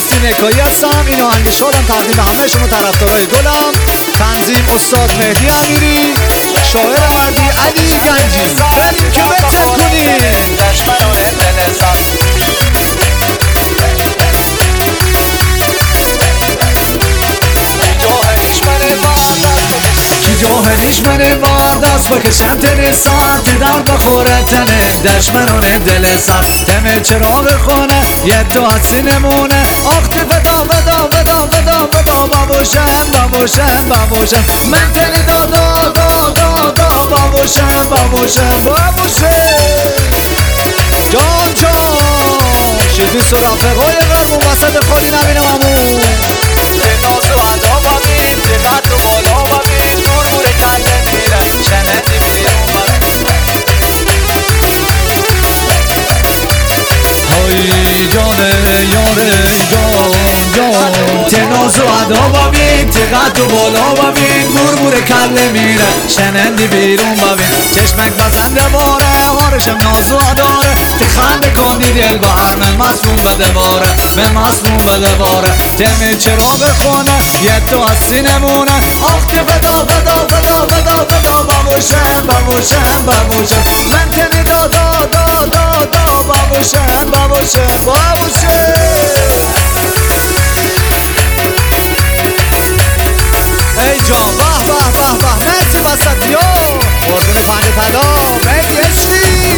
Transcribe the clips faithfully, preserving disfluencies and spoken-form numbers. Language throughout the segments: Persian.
فلسطین اکایی هستم. این آهنگ شادم تقدیم همه شما طرفدارای گلم. تنظیم استاد مهدی امیری، شاعر مردی علی گنجی. بریم که بتن کنیم دشمنان دل سخت جاهلیش منه با دست بکشم تن ساعت در بخوره تنه دشمنان دل سخت دم چراغ خونه یه دو حسی نمونه آختی فدا فدا فدا فدا فدا بابوشم بابوشم بابوشم من تنی دا دا دا دا دا بابوشم بابوشم بابوشم جان جان شدیس و رفقای غربون وسط خالی نبینم امون ناز و ادا ببین دقت و بالا ببین نور نور کله میره شنندی بیرون های جانه یاره جان جان تناز و ادا ببین دقت و بالا ببین نور نور کله میره شنندی بیرون ببین چشمک بزنده باره هارشم ناز و اداره تخنده کندی دل بهر من مصموم بده باره من مصموم بده باره تم چراغ خونه یه تو هستی نمونه آخ که بدا بدا بدا بدا بدا بابوشم بابوشم بابوشم من تنی دا دا دا دا دا بابوشم بابوشم بابوشم ای جان به به به به مرسی وسطی ها قربون پنج طلا مهدی عشقی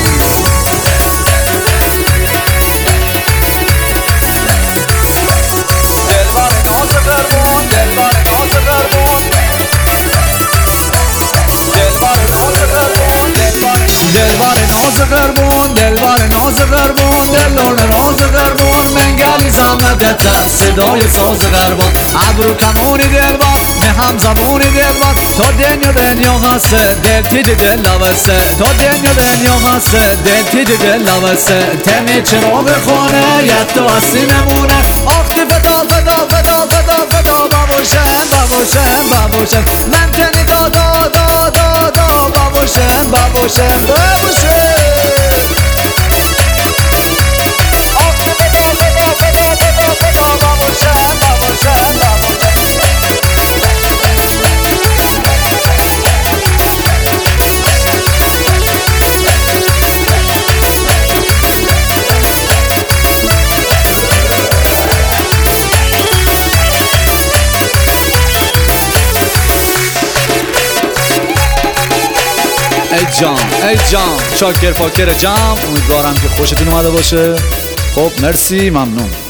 دلبر ناز غربون دلبر ناز غربون دلبر ناز غربون دلبر ناز غربون دلبر ناز غربون دلبر ناز غربون منگلی زمدت صدای ساز غربون ابرو کمونی دلبر نه هم زبونی دلبر تا دنیا دنیا هسته دل تیج دل لبسته تا دنیا دنیا هسته دل تیج دل لبسته تمی چراغ خانه یه تو هستی نمونه آختی فدا فدا فدا فدا فدا بابوشم بابوشم بابوشم من تنی دا دا دا دا دا بابوشم بابوشم بابوشم آخه بدا بدا بدا بدا بدا بابوشم بابوشم بابوشم ای جان ای جان شاکر پاکر جام امیدوارم که خوشتون اومده باشه. خب مرسی ممنون.